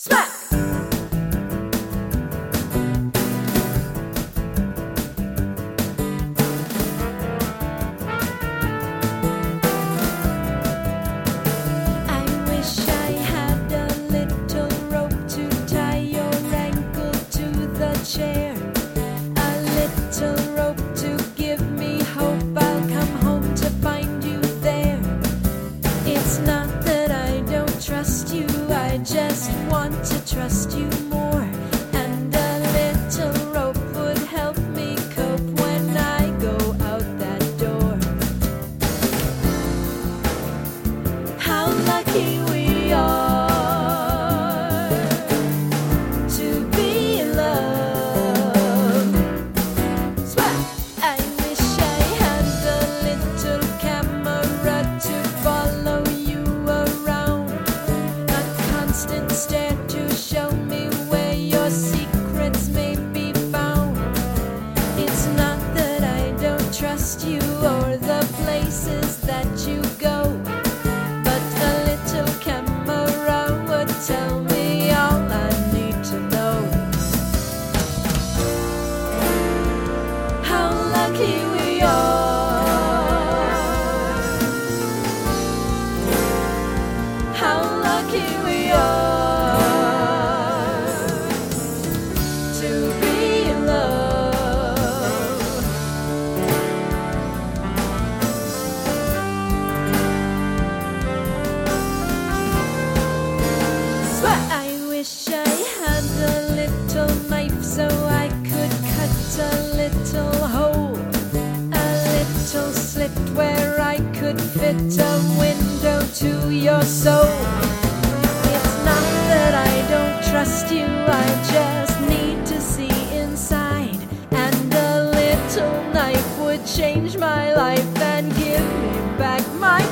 Smack! I wish I had a little rope to tie your ankle to the chair. A little rope to give me hope I'll come home to find you there. It's not that I don't trust you, I just want to trust you more. And a little rope would help me cope when I go out that door. How lucky we are to be in love. Swat! I wish I had a little camera to follow you around, a constant stare to show me where your secrets may be found. It's not that I don't trust you or the places that you go, but a little camera would tell me all I need to know. How lucky we are. How lucky we are to be in love. Swat! I wish I had a little knife so I could cut a little hole, a little slit where I could fit a window to your soul. It's not that I don't trust you, I just need to see inside. And a little knife would change my life and give me back my